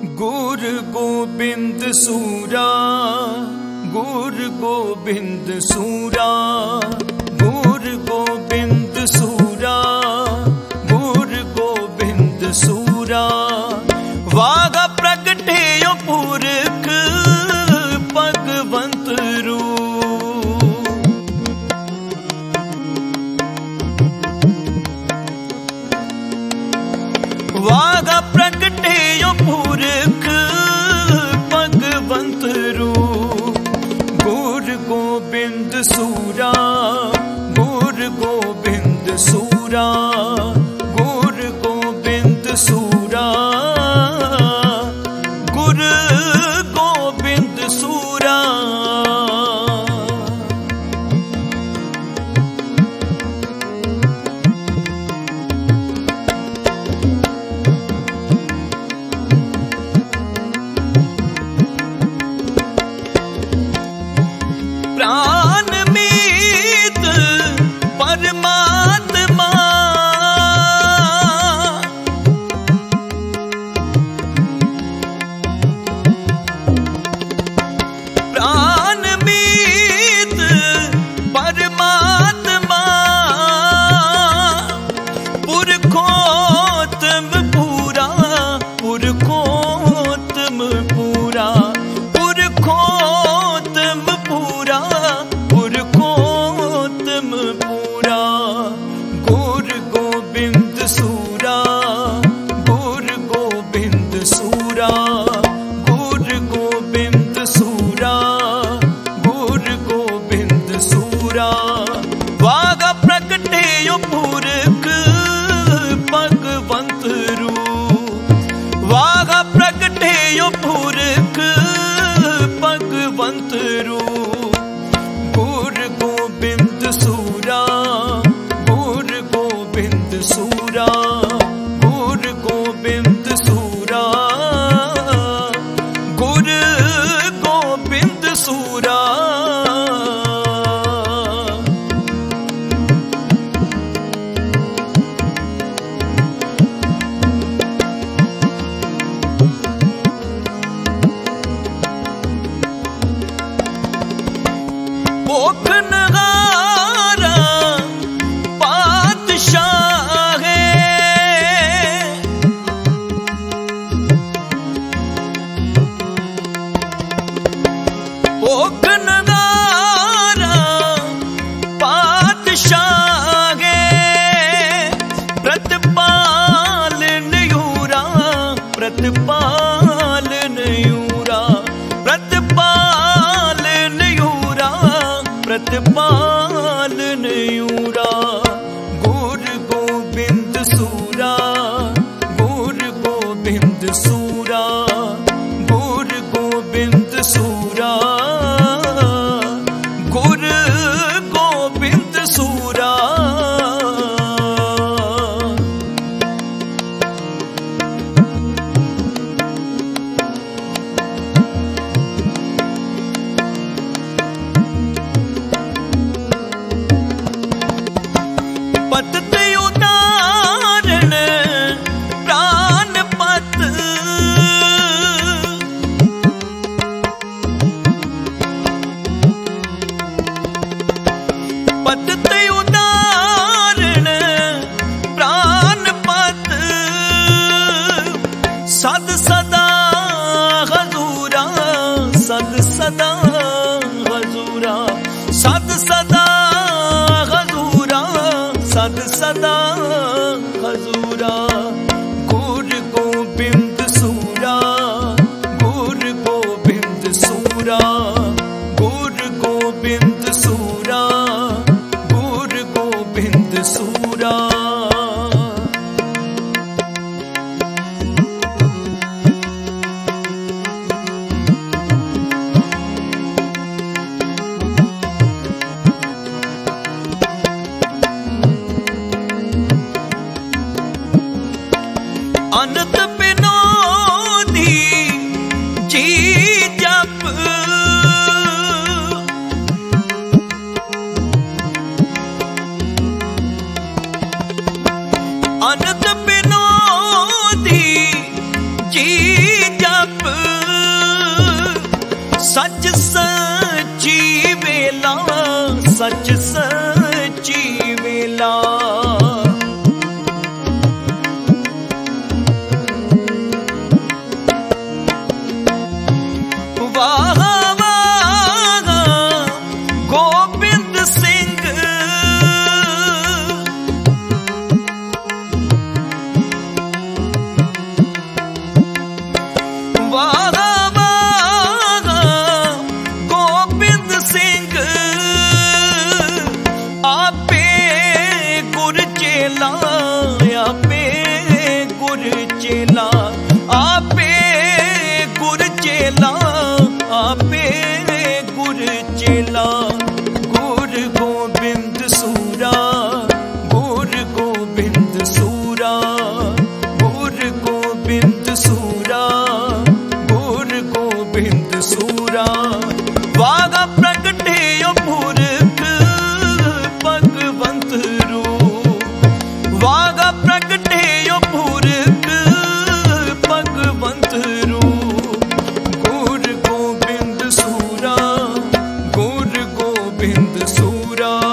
गुरु गोबिंद सूरा, गुरु गोबिंद सूरा, गुरु गोबिंद सूरा, गुरु गोबिंद सूरा। वागा प्रगटे पुरख भगवंत रूप, वागा प्रगटे पुरख भगवंत रूप। गुरु गोबिंद सूरा, गुरु गोबिंद सूरा, गुरु गोबिंद सूरा, गुरु गोबिंद सूरा। प्राण मीत परमात्मा, प्राण मीत परमात्मा, पुरखोत्तम पूरा, पुरखोत्तम पूरा, पुरखोत्तम पूरा, पुरखोत्तम पूरा। गुरु गोबिंद सूरा, गुरु गोबिंद सूरा, गुरु गोबिंद सूरा, गुरु गोबिंद सूरा। वागा प्रगटे पुरख भगवंत रूप, वागा प्रगटे पुरख भगवंत रूप। गुरु गोबिंद सूरा, गुरु गोबिंद सूरा, गुरु गोबिंद सूरा, गुरु गोबिंद सूरा। भूख नगारा पातशाह है, भूख नगारा पातशाह है। प्रतिपाल यूरा, प्रतिपाल यूरा, प्रतिपाल यूरा, प्रतिपाल यूरा। गुरु गोबिंद सूरा, गुरु गोबिंद सूरा, गुरु गोबिंद सूरा, गुरु गोबिंद सूरा। पत उदाहरण प्राण पत, पत उदाहरण प्राण पत। सद सदा हजूरा, सद सदा हजूरा, सद सदा हजूरा, सद सदा हजूरा। गुरु गोबिंद सूरा, गुरु गोबिंद सूरा, गुरु गोबिंद सूरा, गुरु गोबिंद सूरा। सच सच्ची वेला, सच सच्ची वेला। वाह वाह गोबिंद सिंह, वाह वाह गोबिंद सिंह, आपे गुर चेला, आपे गुर चेला, आपे गुर चेला, आपे गुर चेला। गुर गोबिंद सूरा, गुर गोबिंद सूरा, गुर गोबिंद सूरा, गुर गोबिंद सूरा। वागा प्रगटे पुरख भगवंत रूप, वागा प्रगटे पुरख भगवंत रूप। गुर गोबिंद सूरा, गुर गोबिंद सूरा।